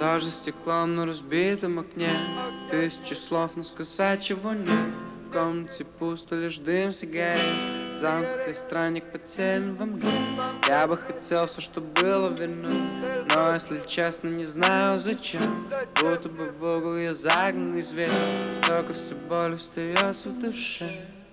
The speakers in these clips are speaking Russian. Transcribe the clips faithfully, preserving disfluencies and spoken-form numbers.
Даже стеклом на разбитом окне тысячи слов, но сказать чего нет. В комнате пусто, лишь дым сигарет. Замкнутый странник потерян во мгле. Я бы хотел все, что было вернуть, но, если честно, не знаю зачем. Будто бы в угол я загнанный зверь, только все боль остается в душе.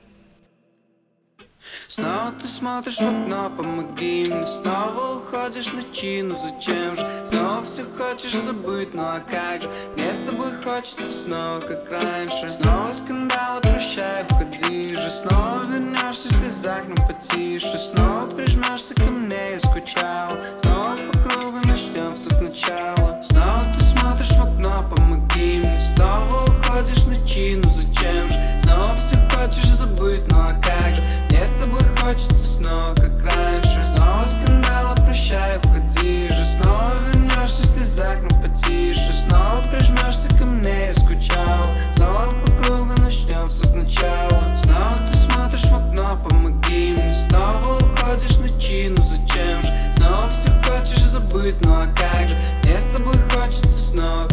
Снова ты смотришь в окно, помоги мне. Снова уходишь на ночи, ну зачем же? Снова все хочешь забыть, ну а как же? Мне с тобой хочется снова, как раньше. Снова скандалы, прощай, уходи же. Снова вернешься в слезах, но потише. Снова прижмешься ко мне, я скучал. Снова по кругу начнем все сначала. Снова ты смотришь в окно, помоги мне. Снова уходишь на ночи, ну зачем же? Снова все хочешь забыть, ну а как же? Мне с тобой хочется снова, как раньше. Снова скандалы, прощай, уходи же. Снова вернешься в слезах, но потише. Снова прижмешься ко мне, я скучал. Снова по кругу начнем все сначала. Снова ты смотришь в окно, помоги мне. Снова уходишь на ночи, ну зачем же? Снова все хочешь забыть, ну а как же? Мне с тобой хочется снова,